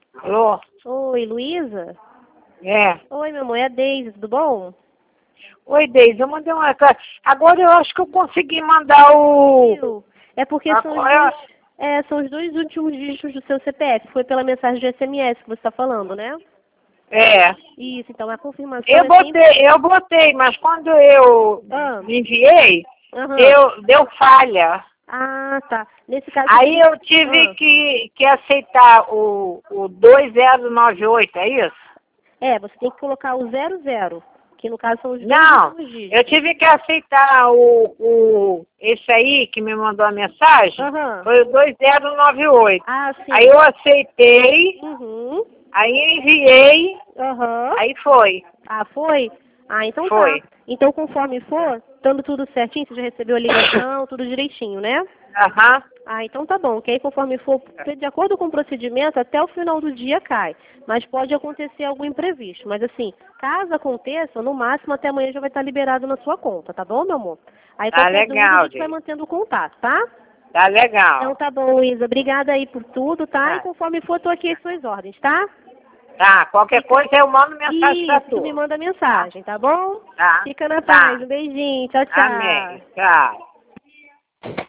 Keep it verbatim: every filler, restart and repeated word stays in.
Alô? Oi, Luísa? É. Oi, meu amor, é a Deise, tudo bom? Oi, Deise, eu mandei uma... Agora eu acho que eu consegui mandar o... Viu? É porque A... são os qual é a- dois, é, são os dois últimos dígitos do seu C P F. Foi pela mensagem de S M S que você está falando, né? É. Isso, então a confirmação Eu é sempre... botei, eu botei, mas quando eu Ah, enviei, aham. eu, deu falha. Ah, tá. Nesse caso, você Aí tem... eu tive Ah. que, que aceitar o, o dois zero nove oito, é isso? É, você tem que colocar o zero zero, que no caso são os dois Não, últimos eu dígitos. tive que aceitar o, o esse aí que me mandou a mensagem, Aham. foi o dois zero nove oito. Ah, sim. Aí eu aceitei, Uhum. aí enviei, Aham. aí foi, Ah, foi? Ah, então tá. foi. Então, conforme for, estando tudo certinho, você já recebeu a ligação, tudo direitinho, né? Aham, Ah, então tá bom. Que aí, conforme for, de acordo com o procedimento, até o final do dia cai. Mas pode acontecer algum imprevisto. Mas assim, caso aconteça, no máximo até amanhã já vai estar liberado na sua conta, tá bom, meu amor? Aí tá qualquer dúvida a legal, gente vai Deise. mantendo o contato, tá? Tá Então legal. tá bom, Luísa. Obrigada aí por tudo, tá? E Tá, conforme for, tô aqui as suas ordens, tá? tá, qualquer Fica... coisa eu mando mensagem pra Isso, tu me tu. manda Tá, mensagem, tá bom? tá, Fica na paz. tá. Um beijinho. Tchau, tchau. Amém. Tchau.